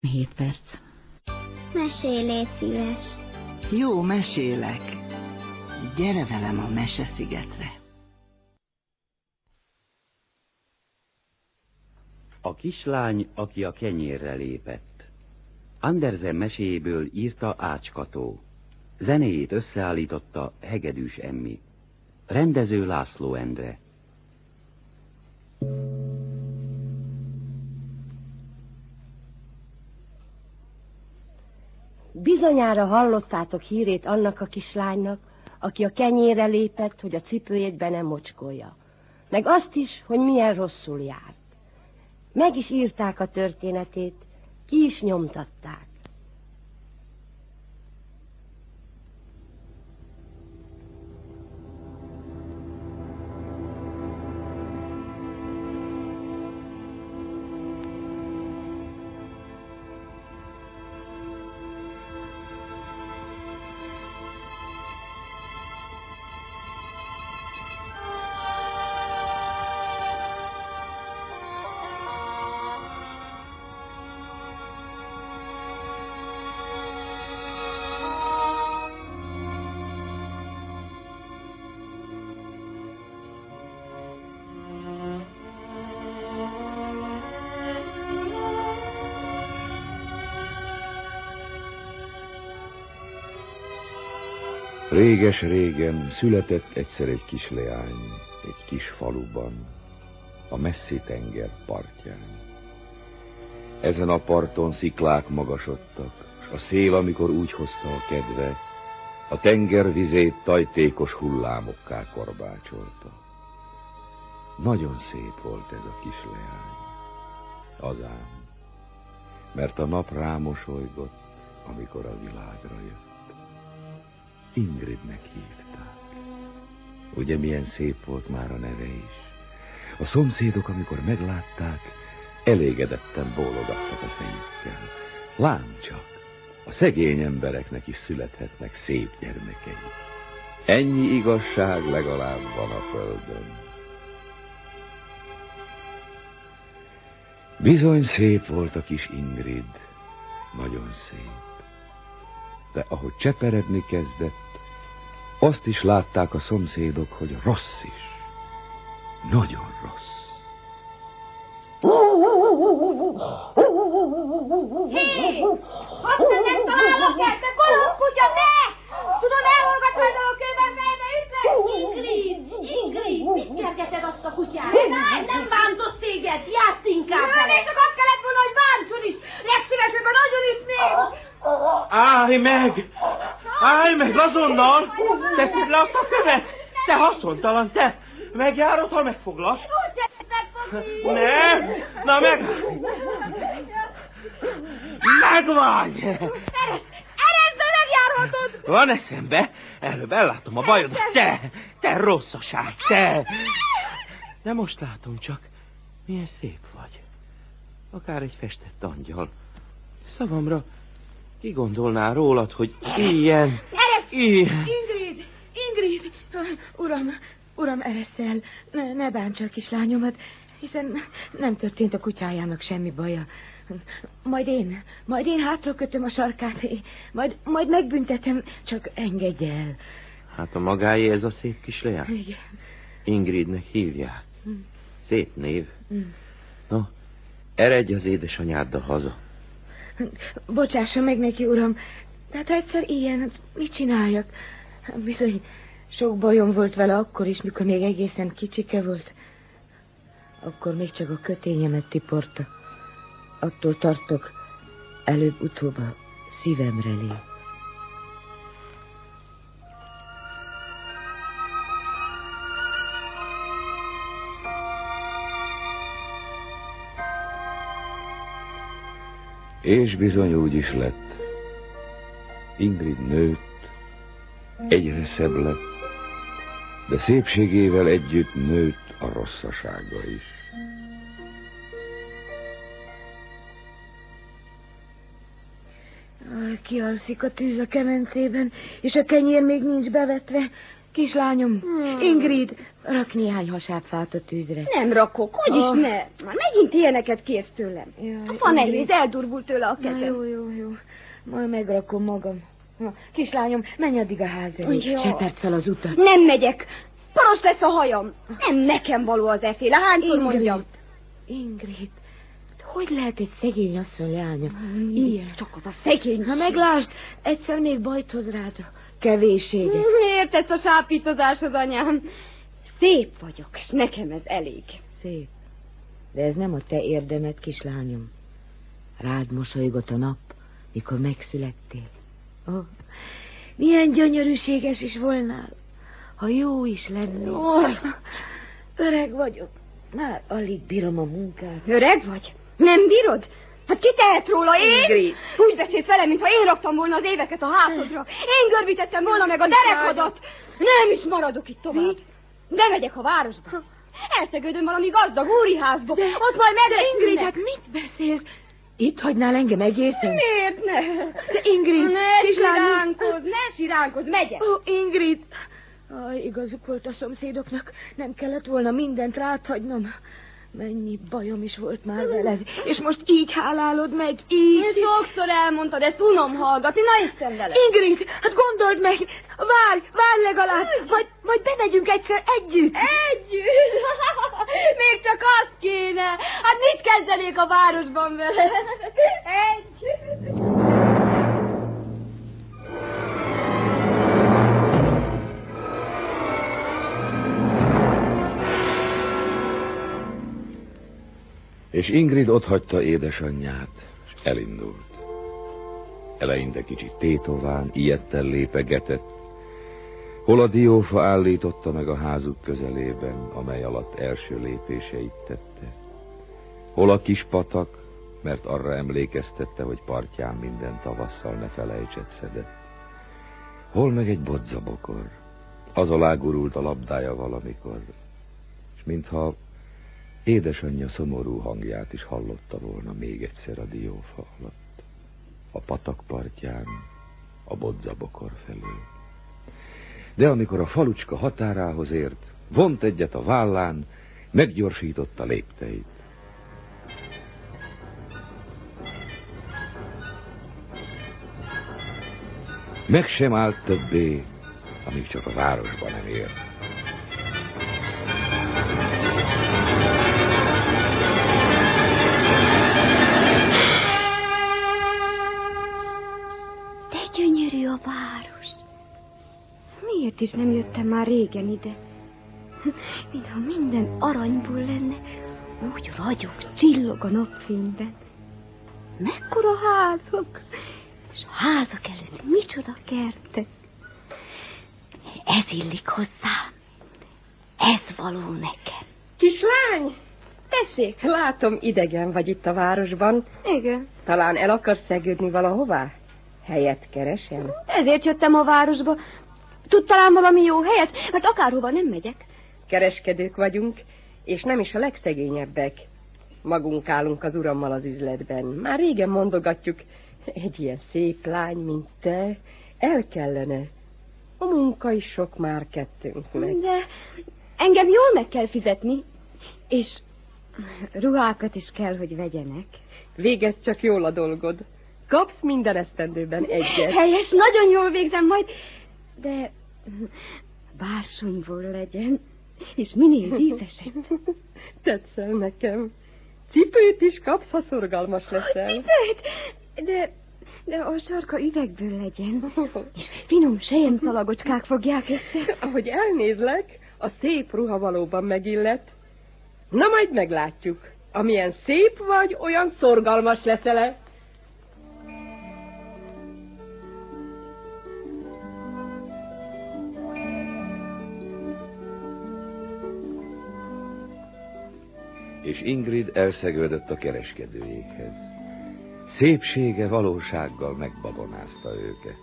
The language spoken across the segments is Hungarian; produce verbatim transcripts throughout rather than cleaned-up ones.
Hét perc. Mesélj, légy szíves. Jó, mesélek. Gyere velem a Meseszigetre. A kislány, aki a kenyérre lépett. Andersen meséjéből írta Ács Kató. Zenéjét összeállította Hegedűs Emmi. Rendező László Endre. Bizonyára hallottátok hírét annak a kislánynak, aki a kenyérre lépett, hogy a cipőjét be nem mocskolja. Meg azt is, hogy milyen rosszul járt. Meg is írták a történetét, ki is nyomtatták. Réges-régen született egyszer egy kis leány, egy kis faluban, a messzi tenger partján. Ezen a parton sziklák magasodtak, s a szél, amikor úgy hozta a kedve, a tenger vizét tajtékos hullámokká korbácsolta. Nagyon szép volt ez a kis leány, az ám, mert a nap rámosolygott, amikor a világra jött. Ingridnek hívták. Ugye milyen szép volt már a neve is. A szomszédok, amikor meglátták, elégedetten bólogattak a fejükkel. Lám csak, a szegény embereknek is születhetnek szép gyermekei. Ennyi igazság legalább van a földön. Bizony szép volt a kis Ingrid, nagyon szép. De ahogy cseperedni kezdett, azt is látták a szomszédok, hogy rossz is. Nagyon rossz. Hé! Azt nem találok el, te golomb kutya, te! Tudod, elhallgatnád a kőben fejbe ütve? Ingrid! Ingrid! Mit kergeted azt a kutyát? Nem, nem bántott téged, játsz inkább vele! Jaj, csak azt kellett volna, hogy bántson is! Legszívesebben nagyon ütném! Állj meg! Állj meg azonnal! Teszed le azt a követ! Te haszontalan, te! Megjárod, ha megfoglak? Úgy megfogni! Nem! Na meg... Megvagy! Eresd! Eresd, de megjárhatod! Van eszembe! Előbb ellátom a bajodat! Te! Te rosszaság! Te! De most látom csak, milyen szép vagy. Akár egy festett angyal. Szavamra, ki gondolná rólad, hogy ilyen... Eresz! Ilyen... Ingrid! Ingrid! Uram, uram, eresz el. Ne, ne bántsa a kislányomat, hiszen nem történt a kutyájának semmi baja. Majd én, majd én hátra kötöm a sarkát, majd, majd megbüntetem, csak engedj el. Hát a magáé ez a szép kis leány? Igen. Ingridnek hívják. Szép név. No, eredj az édesanyáddal haza. Bocsássa meg neki, uram. Tehát ha egyszer ilyen, mit csináljak? Bizony, sok bajom volt vele akkor is, mikor még egészen kicsike volt. Akkor még csak a kötényemet tiporta. Attól tartok, előbb-utóbb a szívemre lép. És bizony úgy is lett. Ingrid nőtt, egyre szebb lett, de szépségével együtt nőtt a rosszasága is. Kialszik a tűz a kemencében, és a kenyér még nincs bevetve. Kislányom, Hmm. Ingrid, rak néhány hasábfát a tűzre. Nem rakok, úgyis Oh. ne. Már megint ilyeneket kérsz tőlem. Jaj, A fa Ingrid. nehéz, eldurvult tőle a Na, kezem. jó, jó, jó. Majd megrakom magam. Na, kislányom, menj addig a ház elé. Jó. Seperd fel az utat. Nem megyek. Paros lesz a hajam. Nem nekem való az eféle. Hányszor Ingrid. mondjam? Ingrid, hogy lehet egy szegény asszony leánya? Ilyen. Csak az a szegénység. Ha meglásd, egyszer még bajt hoz rád a kevésséget. Miért ezt a sápítozáshoz, anyám? Szép vagyok, és nekem ez elég. Szép. De ez nem a te érdemed, kislányom. Rád mosolygott a nap, mikor megszülettél. Ó, oh, milyen gyönyörűséges is volnál, ha jó is lennél. Oh. Öreg vagyok, már alig bírom a munkát. Öreg vagy? Nem bírod? Hát ki tehet róla, én? Ingrid. Úgy beszélsz velem, mintha én raktam volna az éveket a hátodra. Én görbítettem volna meg a derekadat. Nem is maradok itt tovább. Bemegyek a városba. Elszegődöm valami gazdag úriházba. De, ott majd Ingrid, meglecülnek. hát mit beszélsz? Itt hagynál engem egészen? Miért ne? De Ingrid, Ne kislányom. siránkozz, ne siránkozz, megyek. Ó, Ingrid! Aj, igazuk volt a szomszédoknak. Nem kellett volna mindent ráthagynom. Mennyi bajom is volt már veled. És most így hálálod meg, így. Én sokszor elmondtad, ezt unom hallgatni, na Isten vele. Ingrid, hát gondold meg, várj, várj legalább, vagy, vagy bemegyünk egyszer együtt. Együtt? Még csak azt kéne. Hát mit kezdenék a városban vele? Együtt. És Ingrid otthagyta édesanyját, és elindult. Eleinte kicsit tétován, ijedten lépegetett, hol a diófa állította meg a házuk közelében, amely alatt első lépéseit tette. Hol a kis patak, mert arra emlékeztette, hogy partján minden tavasszal ne felejtset szedett. Hol meg egy bodzabokor, az alá gurult a labdája valamikor, és mintha édesanyja szomorú hangját is hallotta volna még egyszer a diófa alatt, a patak partján, a bodzabokor felől. De amikor a falucska határához ért, vont egyet a vállán, meggyorsította lépteit. Meg sem állt többé, amíg csak a városba nem ért. Gyönyörű a város. Miért is nem jöttem már régen ide? Mintha minden aranyból lenne, úgy ragyog, csillog a napfényben. Mekkora házak, és a házak előtt micsoda kertek. Ez illik hozzám, ez való nekem. Kislány! Tessék! Látom, idegen vagy itt a városban. Igen. Talán el akarsz szegődni valahová? Helyet keresem? Ezért jöttem a városba. Tud talán valami jó helyet? Mert akárhova nem megyek. Kereskedők vagyunk, és nem is a legszegényebbek. Magunk állunk az urammal az üzletben. Már régen mondogatjuk, egy ilyen szép lány, mint te, el kellene. A munka is sok már kettőnknek. De engem jól meg kell fizetni, és ruhákat is kell, hogy vegyenek. Végezd csak jól a dolgod. Kapsz minden esztendőben egyet. Helyes, nagyon jól végzem majd, de bársonyból legyen, és minél ízesebb. Tetszel nekem. Cipőt is kapsz, ha szorgalmas leszel. Cipőt? De, de a sarka üvegből legyen, és finom selyemszalagocskák fogják össze. Ahogy elnézlek, a szép ruha valóban megillet. Na majd meglátjuk. Amilyen szép vagy, olyan szorgalmas leszel-e. És Ingrid elszegődött a kereskedőjékhez. Szépsége valósággal megbabonázta őket.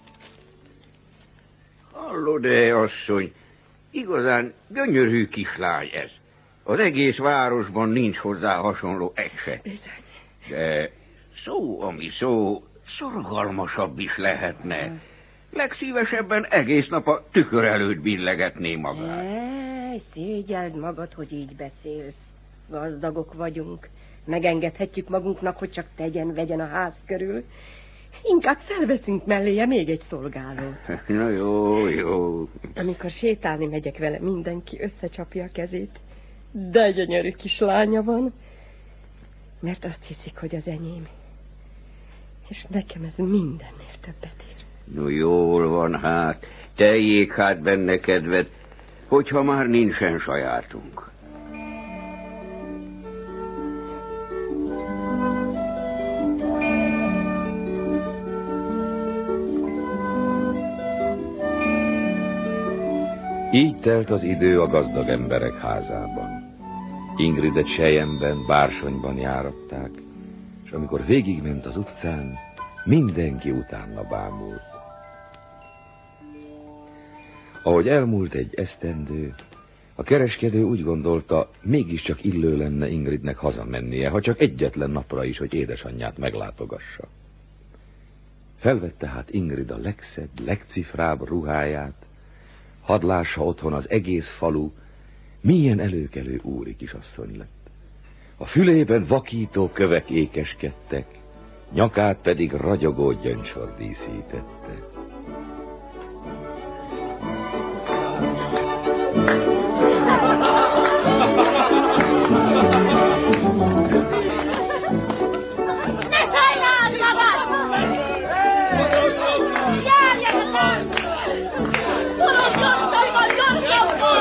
Hallod-e, asszony, igazán gyönyörű kislány ez. Az egész városban nincs hozzá hasonló egy se. De szó, ami szó, szorgalmasabb is lehetne. Legszívesebben egész nap a tükör előtt billegetné magát. Ej, szégyeld magad, hogy így beszélsz. Gazdagok vagyunk. Megengedhetjük magunknak, hogy csak tegyen-vegyen a ház körül. Inkább felveszünk melléje még egy szolgálót. Na jó, jó. Amikor sétálni megyek vele, mindenki összecsapja a kezét. De gyönyörű kislánya van. Mert azt hiszik, hogy az enyém. És nekem ez mindennél többet ér. No jól van hát. Teljék hát benne kedved, hogyha már nincsen sajátunk. Így telt az idő a gazdag emberek házában. Ingridet selyemben, bársonyban járatták, és amikor végigment az utcán, mindenki utána bámult. Ahogy elmúlt egy esztendő, a kereskedő úgy gondolta, mégiscsak illő lenne Ingridnek hazamennie, ha csak egyetlen napra is, hogy édesanyját meglátogassa. Felvette hát Ingrid a legszebb, legcifrább ruháját, hadd lássa otthon az egész falu, milyen előkelő úri kisasszony lett. A fülében vakító kövek ékeskedtek, nyakát pedig ragyogó gyöngycsor díszítette. Ne sajnáld magad! Járjatok! Gyorsabban, gyorsabban!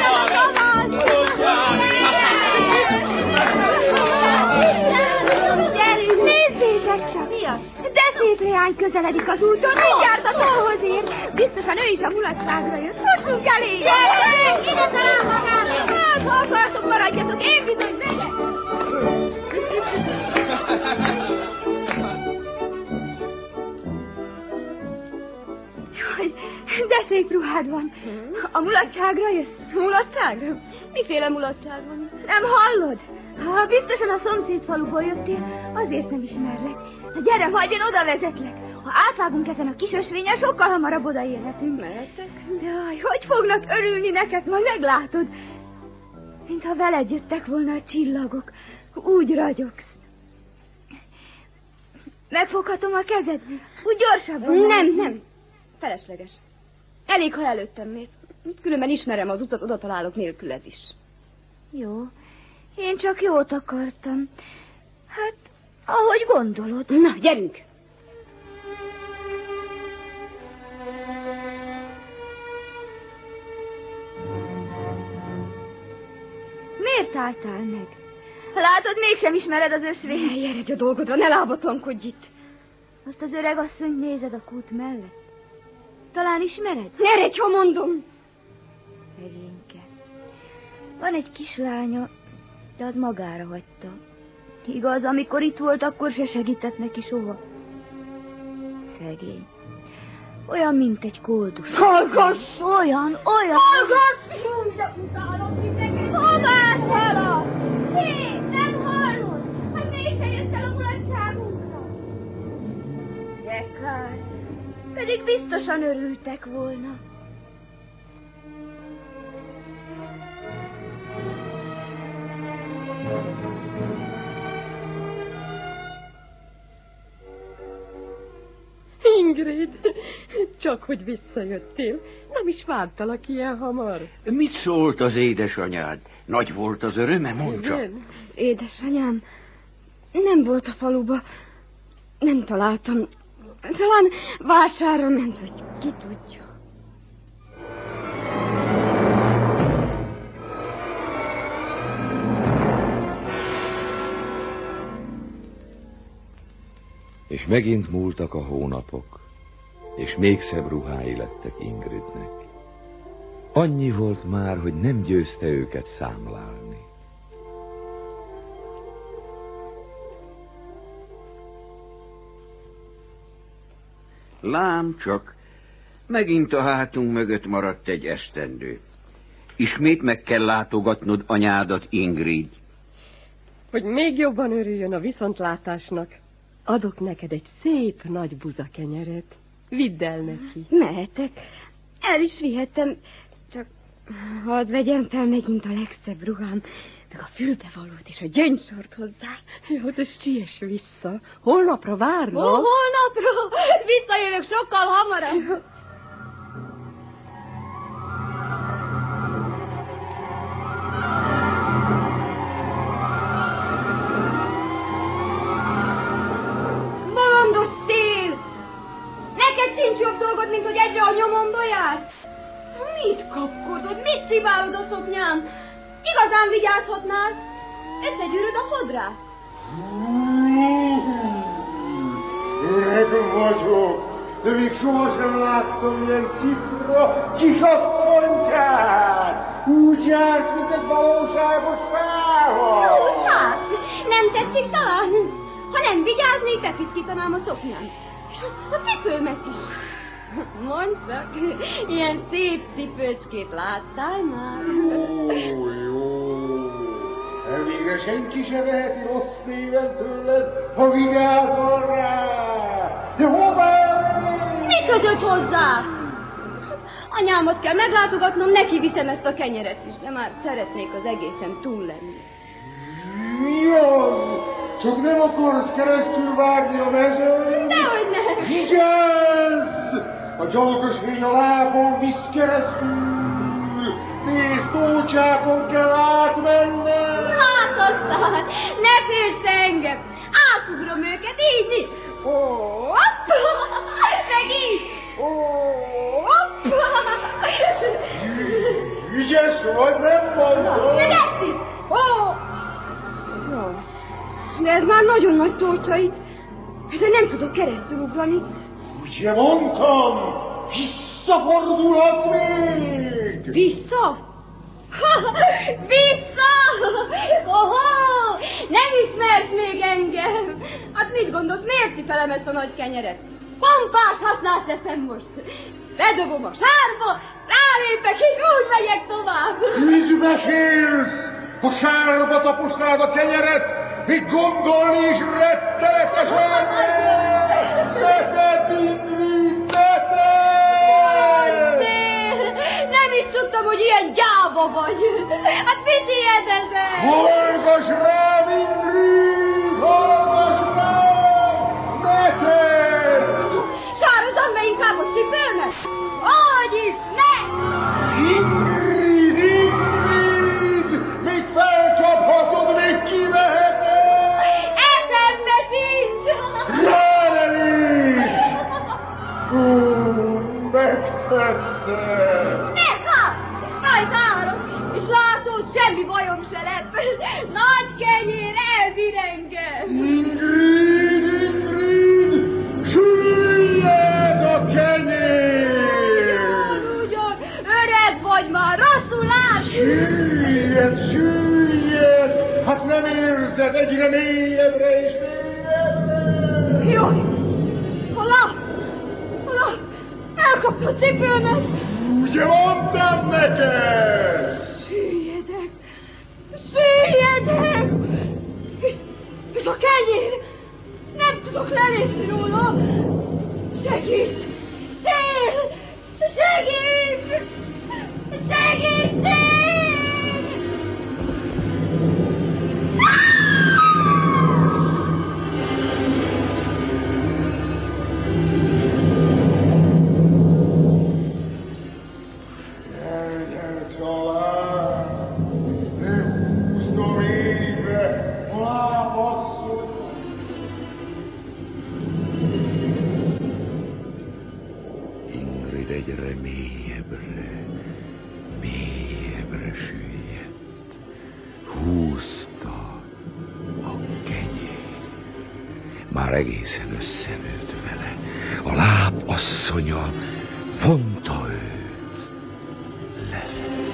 Gyerünk, nézzétek csak! Mi az? De szép leány közeledik az úton, mindjárt a tóhoz ér. Biztosan ő is a mulatságra jött. Fussunk elé! Gyerünk! Ide talál magát! Hát, ha akartok, maradjatok, én bizony megyek! De szép ruhád van. A mulatságra jössz? Mulatságra? Miféle mulatság van? Nem hallod? Ha biztosan a szomszéd faluból jöttél, azért nem ismerlek. Gyere, majd én oda vezetlek. Ha átvágunk ezen a kis ösvényen, sokkal hamarabb odaérhetünk. Mehetek? Jaj, hogy fognak örülni neked, majd meglátod. Mintha veled jöttek volna a csillagok. Úgy ragyogsz. Megfoghatom a kezed? Úgy gyorsabban. Nem, nem. Felesleges. Elég, ha előttem mész. Különben ismerem az utat, oda találok nélküled is. Jó. Én csak jót akartam. Hát, ahogy gondolod. Na, gyerünk! Miért álltál meg? Látod, mégsem ismered az ösvényt. Ne, eredj a dolgodra, ne lábatlankodj itt. Azt az öreg asszonyt nézed a kút mellett? Talán ismered? Eredj, ha mondom! Szegényke. Van egy kislánya, de az magára hagyta. Igaz, amikor itt volt, akkor se segített neki soha. Szegény. Olyan, mint egy koldus. Hallgass! Olyan, olyan. Hallgass! Júj, de utálom titeket! Hová halad? Hé, nem hallod? Hát mégse jössz el a mulatságunkra. De kár. Pedig biztosan örültek volna. Ingrid, csak hogy visszajöttél. Nem is vártalak ilyen hamar. Mit szólt az édesanyád? Nagy volt az öröme, mondd csak. Édesanyám nem volt a faluba. Nem találtam. Talán vásárra ment, vagy ki tudja. És megint múltak a hónapok, és még szebb ruhái lettek Ingridnek. Annyi volt már, hogy nem győzte őket számlálni. Lám csak, megint a hátunk mögött maradt egy esztendő. Ismét meg kell látogatnod anyádat, Ingrid. Hogy még jobban örüljön a viszontlátásnak, adok neked egy szép nagy buzakenyeret. Vidd el neki. Mehetek. El is vihettem. Csak hadd vegyem fel megint a legszebb ruhám, meg a fülbevalót és a gyöngysort hozzá. Jó, de siess vissza. Holnapra várna. Ó, holnapra? Visszajövök sokkal hamarabb. Bolondos szél! Neked sincs jobb dolgod, mint hogy egyre a nyomomba jársz? Mit kapkodod? Mit sziválod a szoknyám? Igazán vigyázhatnál? Összegyűröd a fodrát? Öreg vagyok, de még sohasem láttam ilyen cifra kisasszonykát. Úgy jársz, mint egy valóságos fával. Úgy hát, nem tetszik talán? Ha nem vigyáznék, bepiszkítanám a szoknyám. És a, a cipőmet is. Mondd csak, ilyen szép cipőcskét láttál már? Ó, jó. Elvégre senki se veheti rossz néven tőled, ha vigyázol rá. De hová mennél? Mi között hozzá? Anyámat kell meglátogatnom, neki viszem ezt a kenyeret is, de már szeretnék az egészen túl lenni. Mi az? Csak nem akarsz keresztül vágni a mezőn? Dehogy nem! Vigyázz! A gyalogos fény a lábon visz keresztül. Nézd, tócsákon kell átmennem. Hát aztán, ne félts engem! Átugrom őket, így, így. Hopp! Meg így. Hopp! Ügyes vagy, nem mondom. De lesz is. Ó! De ez már nagyon nagy tócsa itt. De nem tudok keresztül ugrani. Ugye mondtam, visszafordulhatsz még. Vissza? Vissza! Ohó! Nem ismert még engem! Hát mit gondolsz, miért cipelem ezt a nagy kenyeret? Pompás hasznát veszem most. Bedobom a sárba, rálépek és úgy megyek tovább. Mit mesélsz? Ha sárba taposnád a kenyeret, még gondolni is rettenetesen! Neted, Ingrid, neted! Nem is tudtam, hogy ilyen gyáva vagy. Hát mit ijedezel? Hallgass rám, Ingrid! Hallgass rám! Neted! Sározzam be inkább a cipőmet? Hogy is, ne! Ingrid, Ingrid! Még felcsaphatod, még kiveheted! Eszembe sincs! Ránelés! Ó, megtettem! Ne, hát! Rajta állok, és látod, semmi bajom se lett. Nagy kenyér elbír engem. Ingrid, Ingrid! Süllyed a kenyér! Ugyan, öreg vagy már, rosszul látsz. Süllyed, süllyed! Hát nem érzed, egyre mélyebbre és mélyebbre! Jaj! Hol? Hol? Elkapta a cipőmet! Ugye mondtam neked! Süllyedek! Süllyedek! És, és a kenyér! Nem tudok lelépni róla! Segíts! Szél! Segíts! Segíts! Ingrid egyre mélyebbre, mélyebbre süllyedt. Húzta a kenyér. Már egészen összenőtt vele. A láb asszonya vonta őt lefelé.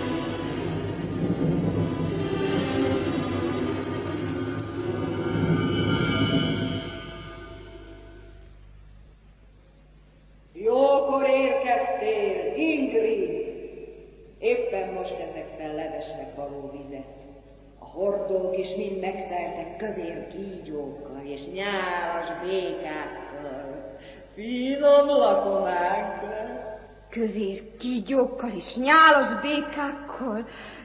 Jókor érkeztél, Ingrid! Éppen most teszek fel levesnek való vizet. A hordók is mind megteltek kövér kígyókkal és nyálas békákkal. finom lakománk lesz. Kövér kígyókkal és nyálas békákkal.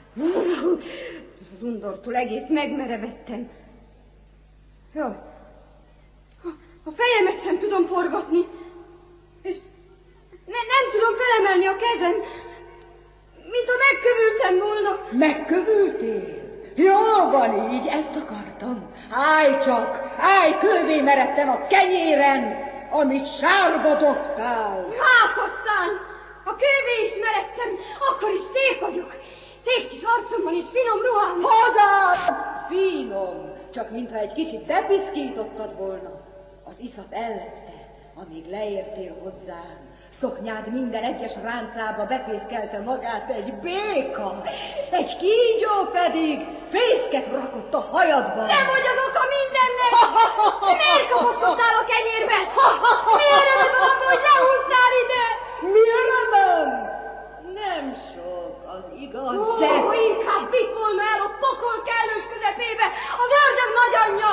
Az undortól egész megmerevettem. Jaj, a fejemet sem tudom forgatni, és ne, nem tudom felemelni a kezem, mint ha megkövültem volna. Megkövültél? Jól van így, ezt akartam. Állj csak, állj kővé meredten a kenyéren, amit sárba dobtál. Hát aztán, a kővé is meredtem, akkor is szép vagyok. Szép kis arcom van és finom ruhám. Hazád! Finom, csak mintha egy kicsit bepiszkítottad volna. Az iszap ellepte, amíg leértél hozzám. Szoknyád minden egyes ráncába befészkelte magát egy béka, egy kígyó pedig fészket rakott a hajadban. Nem vagy az oka mindennek! Miért kapasztottál a kenyérbe? Mi örömöd van abban, hogy lehúztál ide? Mi örömöm? Nem sok, az igaz, Ó, de... inkább vitt volna el a pokol kellős közepébe az ördög nagyanyja!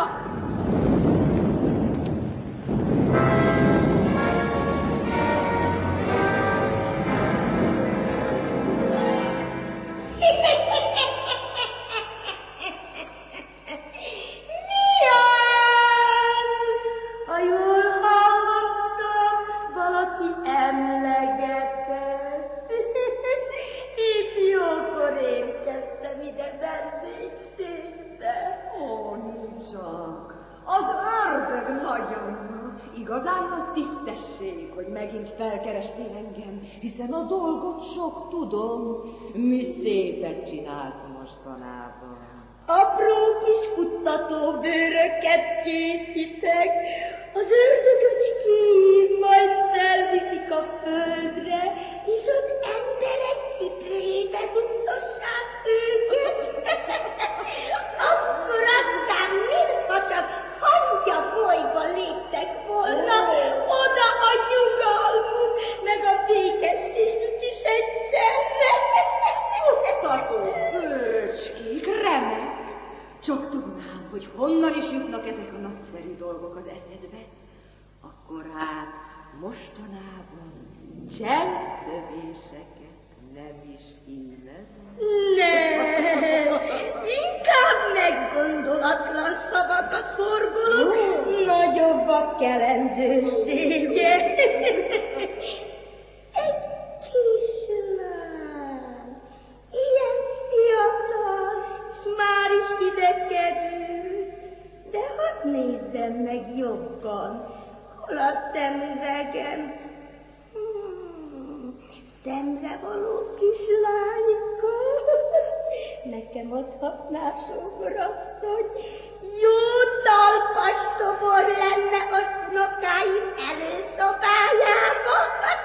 Mi az? Ha jól hallottam, valaki emlegetett. Épp jókor érkeztem ide vendégségbe. Ó, csak, az ördög nagyanyja. Igazán nagy tisztesség, hogy megint felkerestél engem, hiszen a dolgot sok tudom. Mi szépet csinálsz mostanában. Apró kis futtató bőröket készítek, az ördögöcskéim majd felviszik a földre, és az emberek cipőjébe buktassák őket. Akkor aztán, mintha csak hangya bolyba léptek volna, oda a nyugalmuk, meg a békességük is egyszerre. Futtató bőcskék, remek! Csak tudnám, hogy honnan is jutnak ezek a nagyszerű dolgok az eszedbe. Akkor hát mostanában csendszövéseket nem is ízed. Nem, inkább meggondolatlan szavakat forgolok, oh. Nagyobb a kelendősége. Egy kislány, ilyen fiatal, s már is ide kerül, de hadd nézzem meg jobban, hol a szemüvegem. Hmm, szemrevaló kislányka, nekem adhatná sógorasszony, jó talpas szobor lenne az unokáim előszobájába.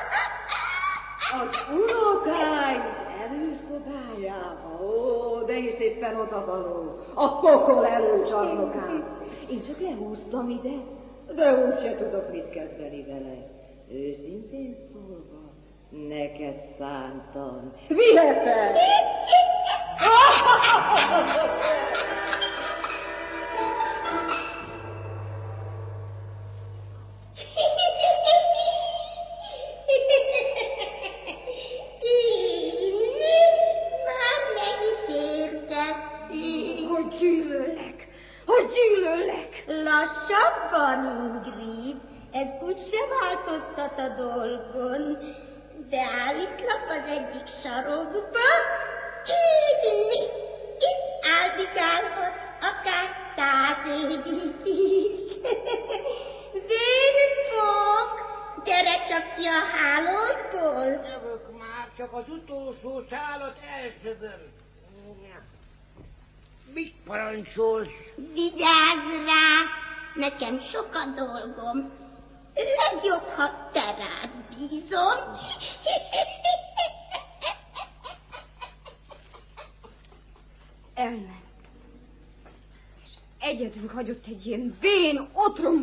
Az unokáim előszobájába? Ó, de hisz éppen odavaló, a pokol előcsarnokába. Én csak lehúztam ide, de úgyse tudok mit kezdeni vele. Őszintén szólva, neked szántam. Viheted! Hogy gyűlöllek, hogy gyűlöllek. Lassabban, Ingrid, ez úgyse változtat a dolgon, de állítlak az egyik sarokba, így, itt áldigálhatsz akár száz évig is. Vénfog, gyere csak ki a hálódból. Jövök már, csak az utolsó szálat elszedem. Mit parancsolsz? Vigyázz rá, nekem sok a dolgom. Legjobb, ha te rád bízom. Elment. És egyedül hagyott egy ilyen vén, otrom